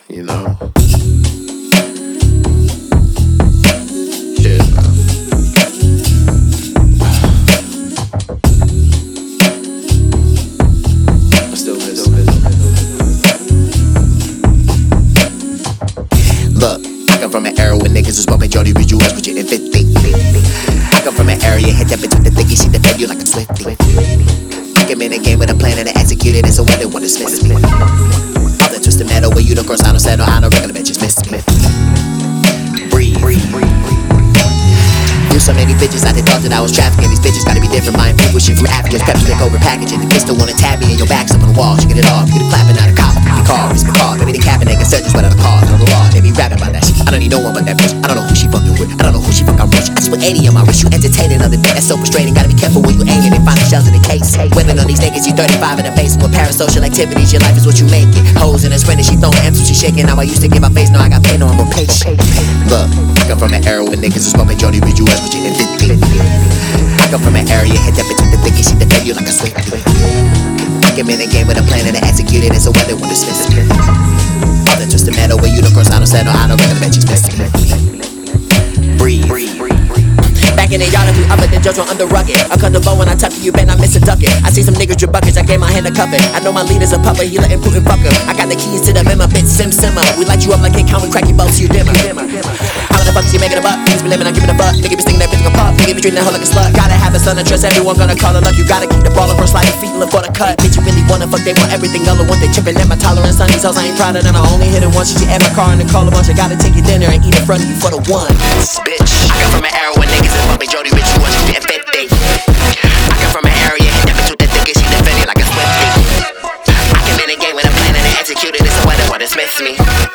you know? Shit, I still miss. Look, I come from an era when niggas was bumping Jody Ridge US with you in 50. I come from an area, hit that bitch with the thicky, she defend you like a Swiftie. I came in the game with a plan and I executed it, so I didn't want to dismiss me. All that twisted metal where you don't cross, I don't settle, I don't regular bitches miss me. Breathe. Knew so many bitches, I thought that I was trafficking. These bitches gotta be different, mind people shit from Africans. Pepper stick over packaging, the pistol wanna tab me and your back's up on the wall. She get it off, you get it clapping out of cop. The car, it's the car, baby, they capping, they can search us without a cause. On the law, they be rapping about that shit. I don't need no one but that bitch. I don't know who she fucking with, I don't know who she fuck, I'm rich. I swear 80 on my wrist, you entertaining other day. That's so frustrating, gotta be careful when you aiming and find the shells in the case. Women on these niggas, you 35 in the basement with parasocial activities. Your life is what you make it. Hoes in a sprint and she throwing M's when she shaking. Now I used to get my face, now I got pain on my page. Look, I come from an era when niggas was bumping Jody Ridge US with you in 50. I come from an area, hit that bitch with the thicky, she defend you like a Swiftie. I came in the game with a plan and I executed it, so why they want to dismiss me? All that twisted metal where you don't cross, I don't settle, I don't regular bitches miss me. Breathe. Back in the yard and we up at the judge under rugged. I cut the bow when I tuck you, bet I miss a ducket. I see some niggas drip buckets, I gave my hand a cup it. I know my leader's a puppet, he letting Putin fuck him. I got the keys to the memo, bitch, simmer. We light you up like a count, we crack your boats, you dimmer. How the fuck is you making a buck? Niggas be living, I'm giving a fuck. Nigga be stinging that bitch like a pup. Nigga be treating that hoe like a slut. Gotta have a son and trust everyone, gonna call it luck. You gotta keep the ball on first, slide your feet, look for the cut. Bitch, you really wanna fuck, they want everything, all the one they chipping at my tolerance on these hoes. I ain't proud of them, I only hit it once. She at my car and then call a bunch. I gotta take your dinner and eat in front of you for the one. Bitch, I come from an era when niggas is bumping Jody Ridge US with you in 50. I come from an area, hit that bitch with the thickest, she defend it like a Swiftie. I came in the game with a plan and I executed it, so why they wanna dismiss me?